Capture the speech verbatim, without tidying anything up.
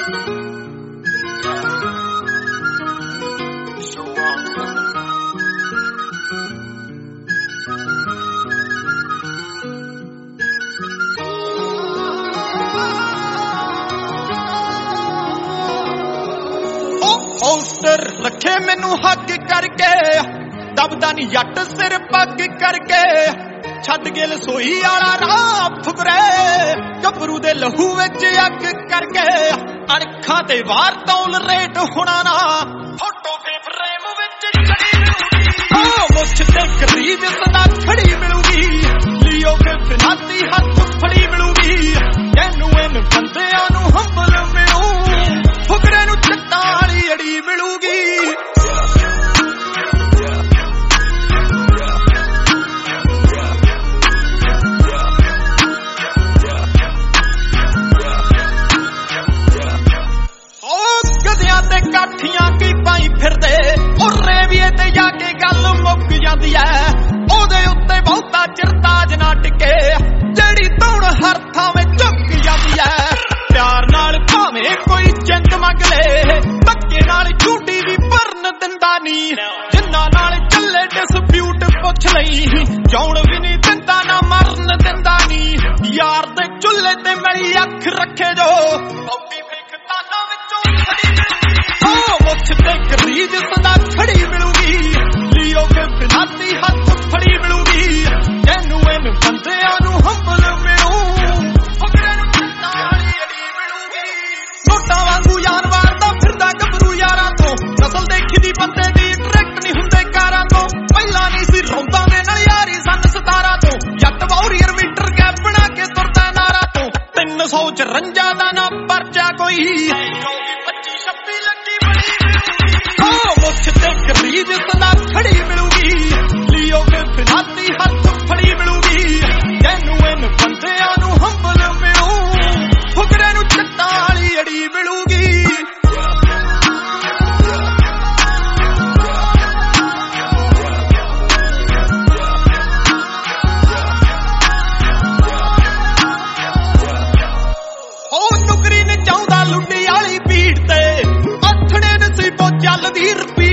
Hauser रखे मैनू हक करके दबदा नी जट सिर पग करके छड्ड के रसोई आला राह फुकरे गभरू दे लहू विच अग करके अणखां ते वार तौल रेट होना ना फोटो पे फ्रेम विच चढ़ी मिलूगी ओ मुछ ते करीब सदा खड़ी मिलूगी लियो के फिनाती हथ फड़ी मिलूगी जेनुइन बंदियां नू हंबल मिलू फुकरे नू चट्टां वाली अड़ी मिलूगी काठियां की पाई फिरदे और रेवीए ते जाके गल मुक जांदी ऐ ओदे उत्ते बहुता चिर ताज ना टिके जेड़ी तौण हर थावें झुक जांदी ऐ प्यार नाल भावें कोई जिंद मंग ले धक्के नाल झूठी भी भरन दिंदा नी जिन्ना नाल चले डिस्प्यूट पुछ लई जौण भी नी दिंदा ना मरन दिंदा नी यार दे चुल्हे ते मेरी अख रखे जो कॉपी फेक ताना विचों मुछ ते करीज सदा खड़ी मिलूगी लियो के फिनाती हथ फड़ी मिलूगी जेनुइन बंदियां नू हंबल मिलू फकरे नू चट्टां वाली अड़ी मिलूगी नोटां वांगू यार वारदा फिरदा गभरू यारां तो नस्ल देखी दी बंदे दी डायरेक्ट नहीं हुंदे कारां तो पहला नहीं सी रौंदा दे नाल यारी सन सतारा तो जट वॉरियर मीटर कैप बना के तुरदा नारा तो तीन सौ च रंजा दा ना परचा कोई पच्ची छब्बी लगी मुछ ते करीज सदा खड़ी मिलूगी लियो के फिनाती हथ फड़ी मिलूगी जेनुइन बंदियां नू हंबल मिलू फुकरे नू चट्टां वाली अड़ी मिलूगी ओ नुकरी ने चाहुंदा लुंडी वाली भीड़ ते अथड़े नसीबों चलदी रपी